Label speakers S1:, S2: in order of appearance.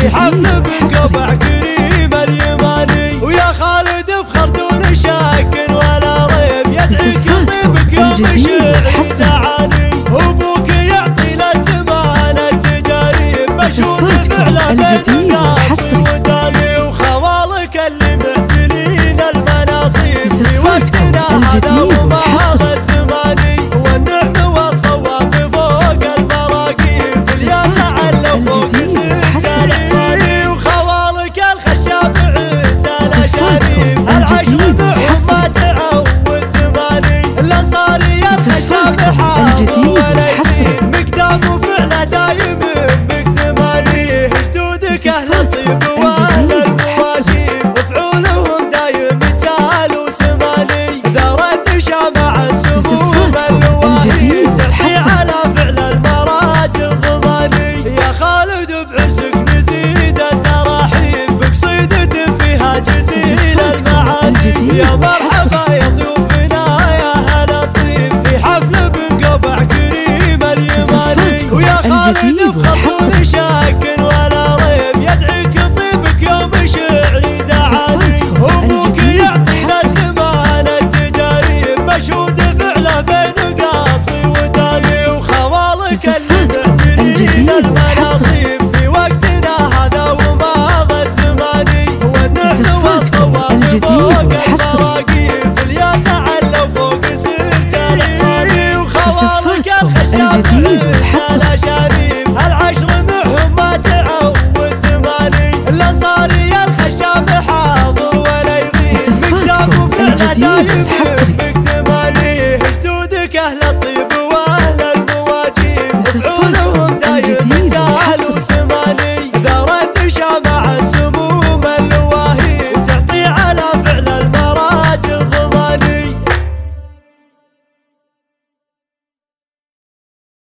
S1: في حفل بقبع كريم اليماني، ويا خالد افخر دون شك ولا ريب، يدعيك طيبك يوم شعر السعاني، وابوك يعطي للزمان التجارب، مشهود فعله بين الناس وداني، وخوالك اللي معتنين المناصيب في وقتنا هذا وما هذا الزماني، والنعم والصواب فوق المراقيب، يا تعلم فوق سكة الإحصاني، وخوالك الخشاب عز الأشاريب، العشر معهم ما تعود ثماني، الأنطاري الخشاب حاضر وليدين، مقدام وفعله دايم مقدماني، جدودك أهل الطيب وأهل المواجيب، فعولهم دايم جال وسماني، ثار النشا مع السموم الواهي، تحكي على فعل المراجل ضماني، يا خالد بعرسك نزيد التراحيب، بقصيدة فيها جزيل المعاني، يا مرحبا يا ضيوفنا يا هل الطيب، في حفل بنقبع كريم اليماني، ويا خالد بخطر شك ولا ريب، يدعيك طيبك يوم شعري دعاني، وابوك يعطي للزمان التجارب، مشهود فعله بين قاصي وداني، وخوالك اللي معتنين المناصيب في وقتنا هذا وما هذا الزماني، والنعم والصواب فوق